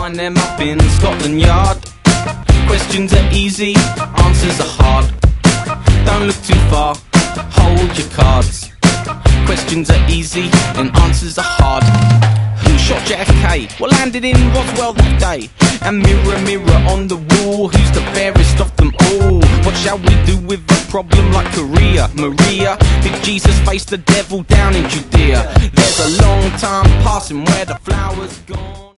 find them up in Scotland Yard. Questions are easy, answers are hard. Don't look too far, hold your cards. Questions are easy and answers are hard. Who shot JFK? What landed in Roswell that day? And mirror, mirror on the wall, who's the fairest of them all? What shall we do with a problem like Korea? Maria, did Jesus face the devil down in Judea? There's a long time passing where the flowers gone.